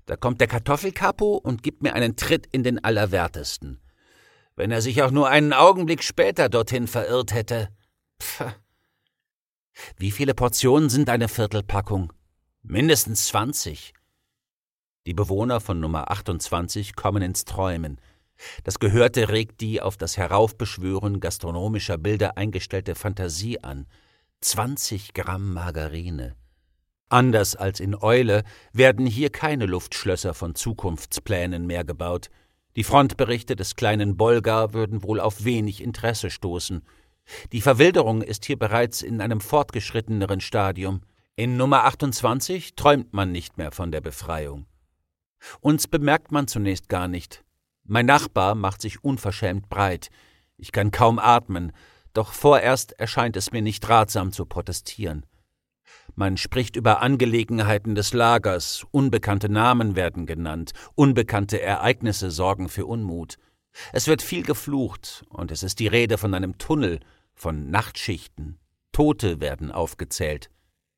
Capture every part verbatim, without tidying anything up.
Da kommt der Kartoffelkapo und gibt mir einen Tritt in den Allerwertesten. Wenn er sich auch nur einen Augenblick später dorthin verirrt hätte. Pff. Wie viele Portionen sind eine Viertelpackung? Mindestens zwanzig. Die Bewohner von Nummer achtundzwanzig kommen ins Träumen. Das Gehörte regt die auf das Heraufbeschwören gastronomischer Bilder eingestellte Fantasie an. zwanzig Gramm Margarine. Anders als in Eule werden hier keine Luftschlösser von Zukunftsplänen mehr gebaut. Die Frontberichte des kleinen Bolgar würden wohl auf wenig Interesse stoßen. Die Verwilderung ist hier bereits in einem fortgeschritteneren Stadium. In Nummer achtundzwanzig träumt man nicht mehr von der Befreiung. Uns bemerkt man zunächst gar nicht. Mein Nachbar macht sich unverschämt breit. Ich kann kaum atmen, doch vorerst erscheint es mir nicht ratsam zu protestieren. Man spricht über Angelegenheiten des Lagers, unbekannte Namen werden genannt, unbekannte Ereignisse sorgen für Unmut. Es wird viel geflucht, und es ist die Rede von einem Tunnel, von Nachtschichten. Tote werden aufgezählt.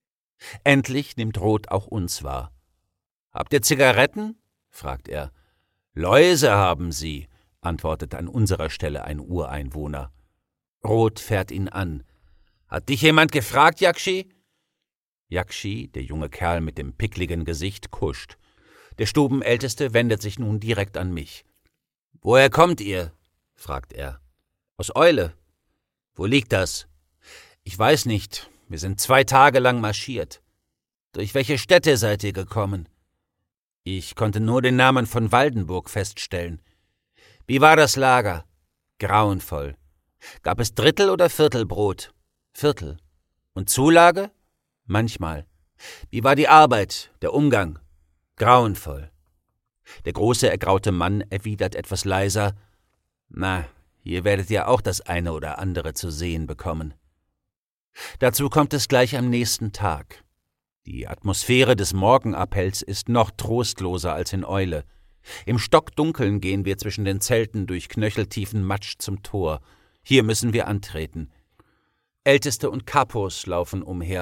Endlich nimmt Roth auch uns wahr. »Habt ihr Zigaretten?« fragt er. »Läuse haben sie«, antwortet an unserer Stelle ein Ureinwohner. Roth fährt ihn an. »Hat dich jemand gefragt, Jakschi?« Jakschi, der junge Kerl mit dem pickligen Gesicht, kuscht. Der Stubenälteste wendet sich nun direkt an mich. »Woher kommt ihr?« fragt er. »Aus Eule.« »Wo liegt das?« »Ich weiß nicht. Wir sind zwei Tage lang marschiert.« »Durch welche Städte seid ihr gekommen?« »Ich konnte nur den Namen von Waldenburg feststellen.« »Wie war das Lager?« »Grauenvoll.« »Gab es Drittel- oder Viertelbrot?« »Viertel.« »Und Zulage?« »Manchmal.« »Wie war die Arbeit, der Umgang?« »Grauenvoll.« Der große, ergraute Mann erwidert etwas leiser, »Na, hier werdet ihr auch das eine oder andere zu sehen bekommen.« Dazu kommt es gleich am nächsten Tag. Die Atmosphäre des Morgenappells ist noch trostloser als in Eule. Im Stockdunkeln gehen wir zwischen den Zelten durch knöcheltiefen Matsch zum Tor. Hier müssen wir antreten. Älteste und Kapos laufen umher.